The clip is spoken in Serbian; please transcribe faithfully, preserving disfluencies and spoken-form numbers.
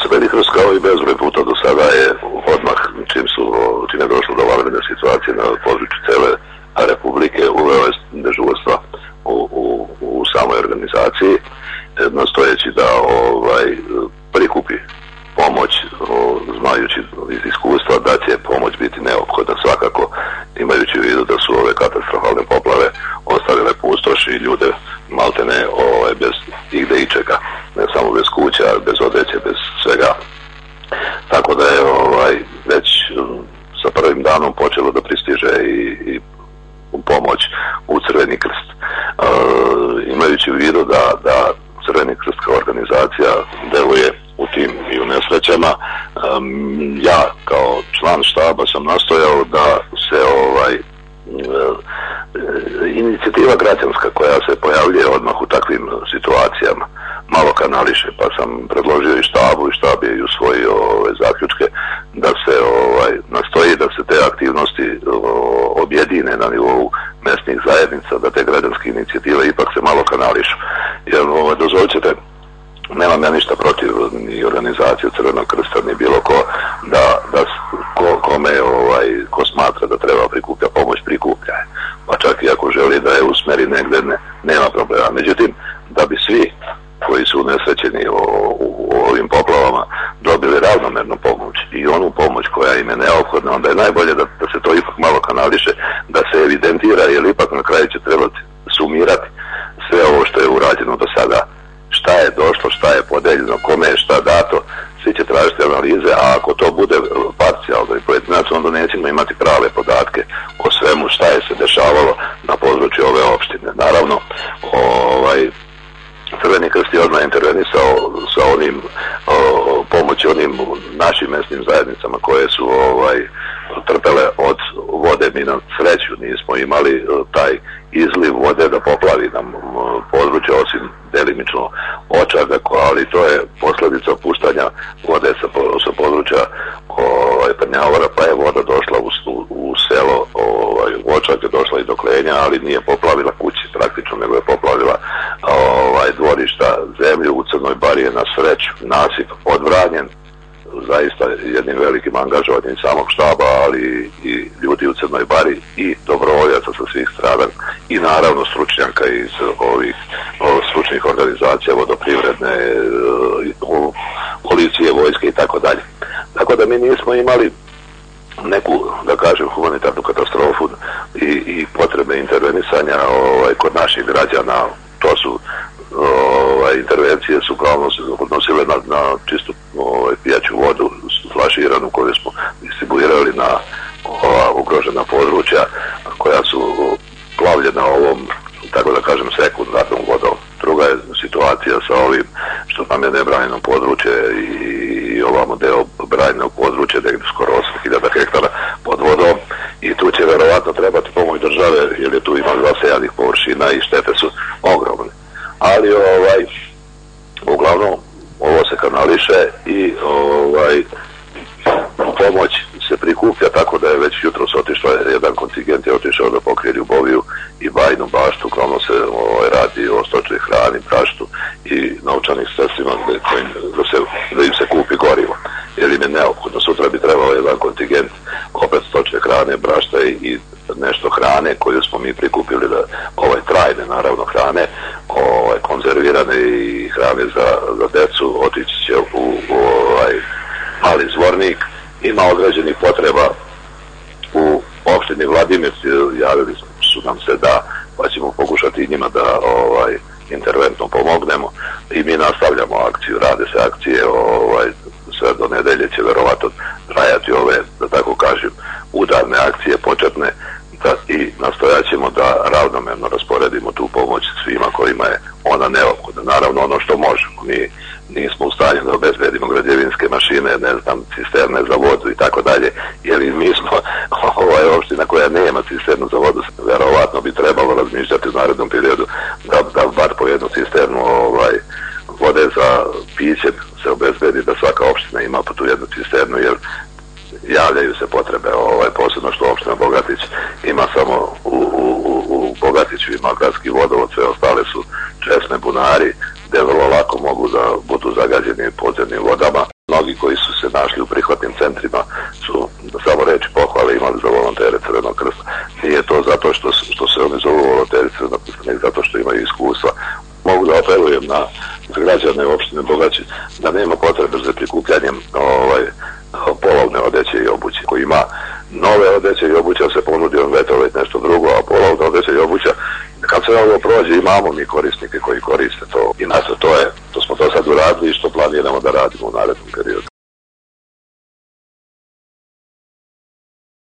Crveni krst kao i bezbroj puta do sada je odmah čim su čim je došlo do vanredne situacije na području cele Republike uveo je dežurstva u, u, u samoj organizaciji, nastojeći da ovaj, prikupi pomoć, znajući iz iskustva da će pomoć biti neophodna svakako, imajući u vidu da su ove katastrofalne poplave ostavile pustoš i ljude maltene ovaj, bez igde i čega, ne samo bez kuća, bez odeće, bez svega. Tako da je ovaj, već sa prvim danom počelo da pristiže i, i pomoć u Crveni krst. E, imajući u vidu da, da Crveni krst kao organizacija deluje u tim i u nesrećama, um, ja kao član štaba sam nastojao da se ovaj inicijativa građanska koja se pojavljuje odmah u takvim situacijama malo kanališe, pa sam predložio i štabu i štab je i usvojio ove zaključke da se ovaj, nastoji da se te aktivnosti objedine na nivou mesnih zajednica, da te građanske inicijative ipak se malo kanališu. Jer ovaj, dozvolit ćete, nemam ja ništa protiv ni organizacije Crvenog krsta ni bilo ko da, da ko, kome ovaj, ko smatra da treba prikuplja pomoć, prikuplja je. Pa čak i ako želi da je usmeri negde, ne, nema problema. Međutim, da bi svi koji su unesrećeni u, u ovim poplavama dobili ravnomernu pomoć i onu pomoć koja im je neophodna, onda je najbolje da, da se to ipak malo kanališe, da se evidentira, jer ipak na kraju će trebati sumirati sve ovo što je urađeno do sada. Šta je došlo, šta je podeljeno, kome je šta dato, svi će tražiti analize, a ako to bude parcijalno i pojedinačno, onda nećemo imati prave podatke o svemu šta je se dešavalo na području ove opštine. Naravno, ovaj, Crveni krst je odmah intervenisao sa onim o, pomoći onim našim mesnim zajednicama koje su ovaj, trpele od vode. Mi na sreću nismo imali taj izliv vode da poplavi nam područje, osim delimično Očaga, ali to je posljedica puštanja vode sa, sa područja ovaj, Prnjavora, pa je voda došla u, u selo ovaj, Očaga, došla i do Klenja, ali nije poplavila kući praktično, nego je poplavila ovaj, dvorišta, zemlju. U Crnoj Bari je na sreću nasip odbranjen, zaista jednim velikim angažovanjem samog štaba, ali i ljudi u Crnoj Bari i dobrovoljaca sa svih strana i naravno stručnjaka iz ovih, ovih stručnih organizacija, vodoprivredne, policije, vojske i tako dalje. Tako da mi nismo imali neku, da kažem, humanitarnu katastrofu i, i potrebe intervenisanja ovaj, kod naših građana. To su ovaj, intervencije su uglavnom odnosile na, na čistu ovaj, pijaću vodu flaširanu koju smo distribuirali na ova, ugrožena područja koja su plavljena ovom, tako da kažem, sekundarnom vodom. Druga je situacija sa ovim što nam je nebranjeno područje i, i ovamo deo branjenog područja, negdje skoro osam hiljada hektara pod vodom, i tu će verovatno trebati pomoć države, jer je tu ima zasejanih površina i štete su ogromne. Ali ovaj, uglavnom ovo se kanališe i ovaj, pomoć se prikuplja, tako da je već jutros otišla, jedan kontingent je otišao da pokrije Ljuboviju i Bajinu Baštu. Uglavnom se ovaj, radi o stočnoj hrani, praštu i novčanih sredstvima da, da, se, da im se kupi gorivo, jer im je neophodno. Sutra bi trebalo jedan kontingent opet stočne hrane, brašta i, i nešto hrane koju smo mi prikupili, da ovaj trajne naravno hrane, ovaj, konzervirane i hrane za, za decu, otići će u, u ovaj, Mali Zvornik. Ima određenih potreba u opštini Vladimir, javili su nam se da, pa ćemo pokušati i njima da ovaj, interventno pomognemo i mi nastavljamo akciju, rade se akcije, ovaj, sve do nedelje će verovatno trajati ove, da tako kažem, udarne akcije početne, da, i nastojat ćemo da ravnomerno rasporedimo tu pomoć svima kojima je ona neophodna. Naravno ono što možemo, mi nismo u stanju da obezbedimo građevinske mašine, ne znam, cisterne za vodu i tako dalje, jer mi smo ovaj opština koja nema cisternu za vodu, verovatno bi trebalo razmišljati u narednom periodu da, da bar po jednu cisternu ovaj, vode za piće se obezbedi, da svaka opština ima po tu jednu cisternu, jer javljaju se potrebe, ovaj, posebno što opština Bogatić ima samo u, u, u Bogatiću ima gradski vodovod, sve ostale su česme bunari, gde vrlo lako mogu da budu zagađeni podzemnim vodama. Mnogi centrima su samo reći pohvale imali za volontere Crvenog krsta. Nije to zato što, što se oni zovu volonteri Crvenog krsta, nego zato što imaju iskustva. Mogu da apelujem na građane opštine Bogači da nema potrebe za prikupljanjem ovaj, polovne odeće i obuće. Ko ima nove odeće i obuća se ponudi on vetoveć nešto drugo, a polovne odeće i obuća kad se ovo prođe imamo mi korisnike koji koriste to i nas to je, to smo do sad uradili i što planiramo da radimo u narednom periodu.